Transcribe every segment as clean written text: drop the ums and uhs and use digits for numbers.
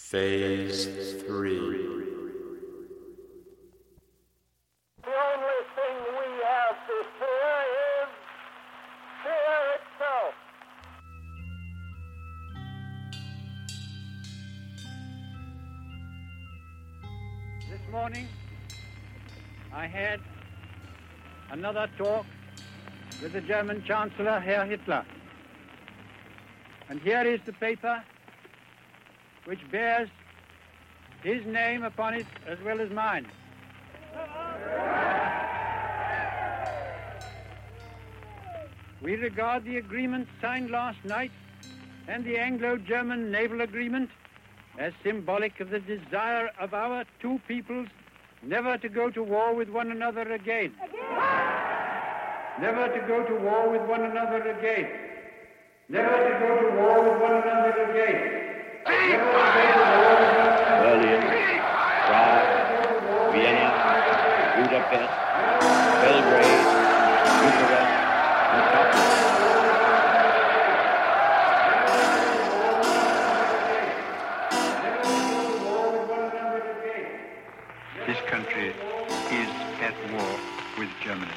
Phase 3. The only thing we have to fear is fear itself. This morning, I had another talk with the German Chancellor, Herr Hitler. And here is the paper which bears his name upon it as well as mine. We regard the agreement signed last night and the Anglo-German naval agreement as symbolic of the desire of our two peoples never to go to war with one another again. Never to go to war with one another again. Never to go to war with one another again. Berlin, Prague, Vienna, Budapest, Belgrade, Bucharest, and Stockholm. This country is at war with Germany.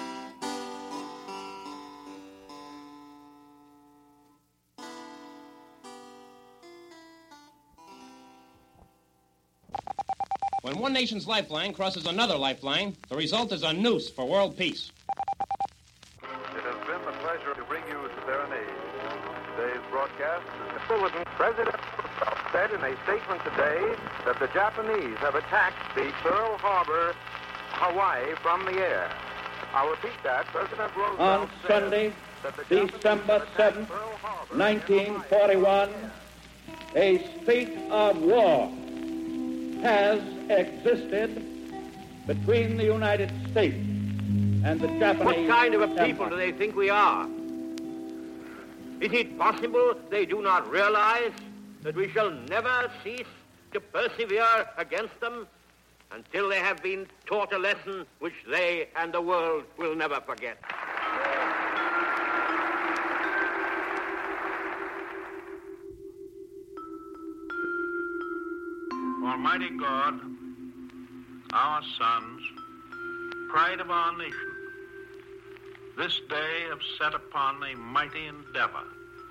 When one nation's lifeline crosses another lifeline, the result is a noose for world peace. It has been a pleasure to bring you Serenade. Today's broadcast is Bulletin. President Roosevelt said in a statement today that the Japanese have attacked the Pearl Harbor, Hawaii, from the air. I'll repeat that. President Roosevelt On Sunday, December 7th, 1941, a state of war has existed between the United States and the Japanese. What kind of a Empire. people do they think we are? Is it possible they do not realize that we shall never cease to persevere against them until they have been taught a lesson which they and the world will never forget? Almighty God, our sons, pride of our nation, this day have set upon a mighty endeavor.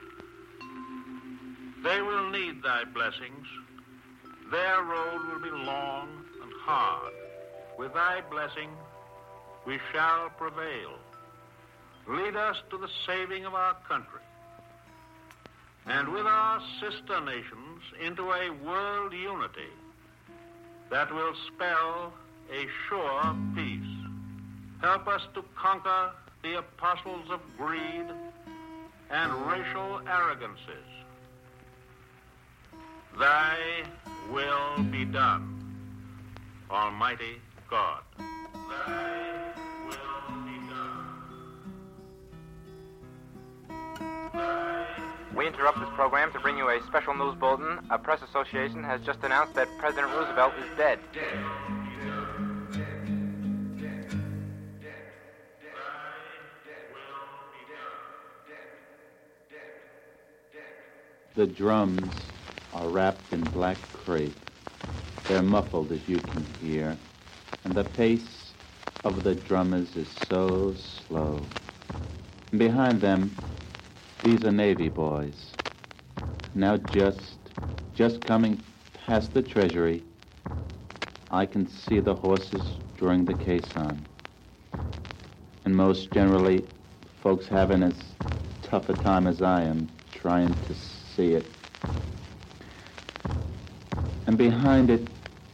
They will need thy blessings. Their road will be long and hard. With thy blessing, we shall prevail. Lead us to the saving of our country, and with our sister nations into a world unity that will spell a sure peace. Help us to conquer the apostles of greed and racial arrogances. Thy will be done, Almighty God. Thy will be done. We interrupt this program to bring you a special news bulletin. A press association has just announced that President Roosevelt is dead. The drums are wrapped in black crepe. They're muffled, as you can hear, and the pace of the drummers is so slow. And behind them, these are Navy boys. Now just coming past the Treasury, I can see the horses drawing the caisson. And most generally, folks having as tough a time as I am trying to see it. And behind it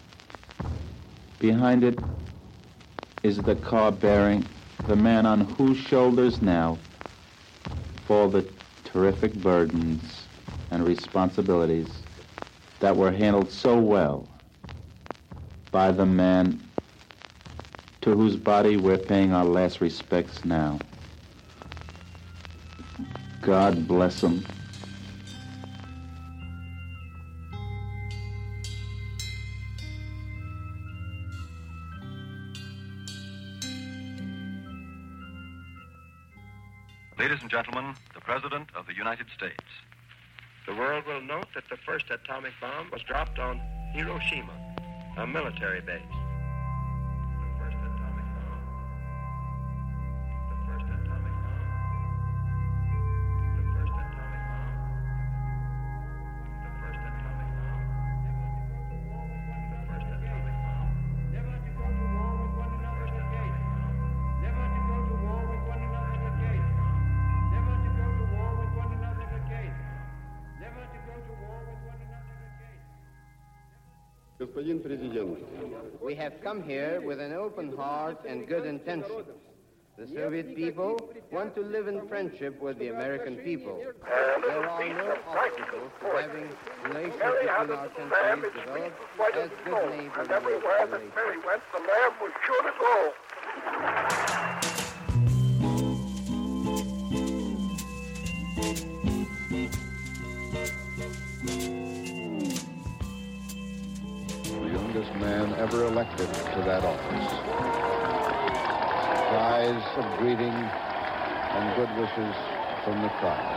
is the car bearing the man on whose shoulders now fall the terrific burdens and responsibilities that were handled so well by the man to whose body we're paying our last respects now. God bless him. Ladies and gentlemen, the President of the United States. The world will note that the first atomic bomb was dropped on Hiroshima, a military base. We have come here with an open heart and good intentions. The Soviet people want to live in friendship with the American people. There are no obstacles to having relations between our countries develop as good neighborly And everywhere that Mary went, the lamb was sure to go. Man ever elected to that office. Cries of greeting and good wishes from the crowd.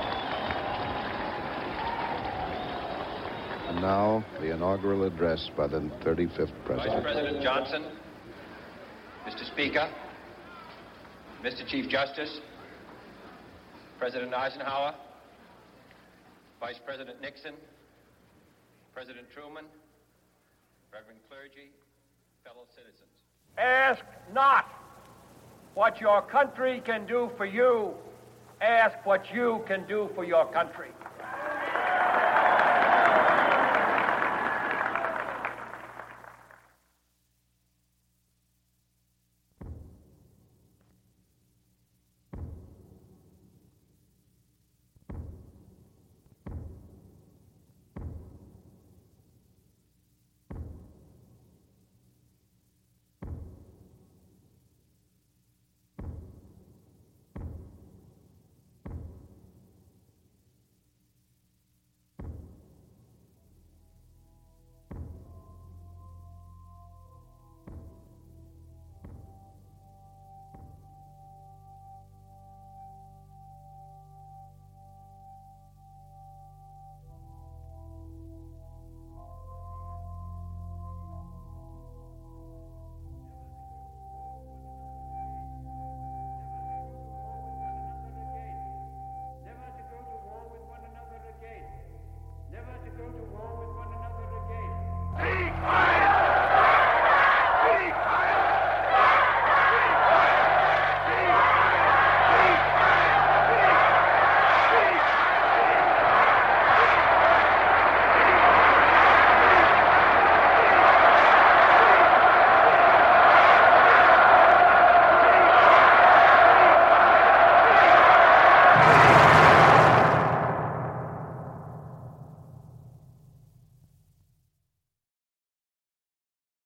And now, the inaugural address by the 35th President. Vice President Johnson, Mr. Speaker, Mr. Chief Justice, President Eisenhower, Vice President Nixon, President Truman, Reverend clergy, fellow citizens. Ask not what your country can do for you. Ask what you can do for your country.